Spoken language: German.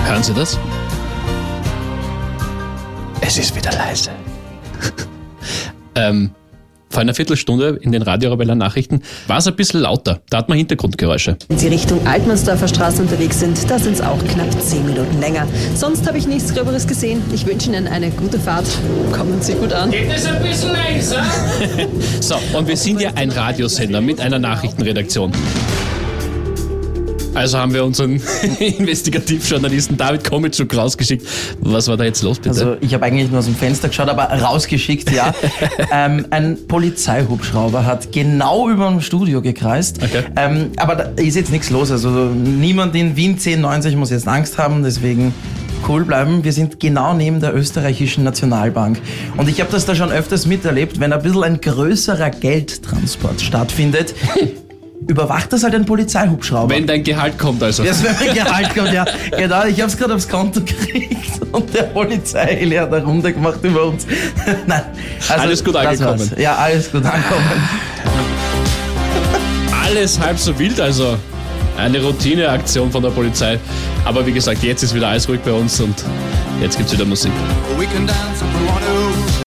Hören Sie das? Es ist wieder leise. Vor einer Viertelstunde in den Radio Arabella Nachrichten war es ein bisschen lauter. Da hat man Hintergrundgeräusche. Wenn Sie Richtung Altmannsdorfer Straße unterwegs sind, da sind es auch knapp 10 Minuten länger. Sonst habe ich nichts Gröberes gesehen. Ich wünsche Ihnen eine gute Fahrt. Kommen Sie gut an. Geht es ein bisschen leiser? So, und wir sind ja ein Radiosender mit einer Nachrichtenredaktion. Also haben wir unseren Investigativjournalisten David Komitschuk rausgeschickt. Was war da jetzt los, bitte? Also ich habe eigentlich nur aus dem Fenster geschaut, aber rausgeschickt, ja. Ein Polizeihubschrauber hat genau über dem Studio gekreist. Okay. Aber da ist jetzt nichts los. Also niemand in Wien 1090 muss jetzt Angst haben, deswegen cool bleiben. Wir sind genau neben der österreichischen Nationalbank. Und ich habe das da schon öfters miterlebt, wenn ein bisschen ein größerer Geldtransport stattfindet, überwacht das halt ein Polizeihubschrauber. Wenn dein Gehalt kommt also. Ja, wenn mein Gehalt kommt, ja. Genau, ich habe es gerade aufs Konto gekriegt und der Polizeiheli hat eine Runde gemacht über uns. Nein, also Alles gut angekommen. war's. Ja, alles gut angekommen. Alles halb so wild, also eine Routineaktion von der Polizei. Aber wie gesagt, jetzt ist wieder alles ruhig bei uns und jetzt gibt's wieder Musik. We can dance if we want to.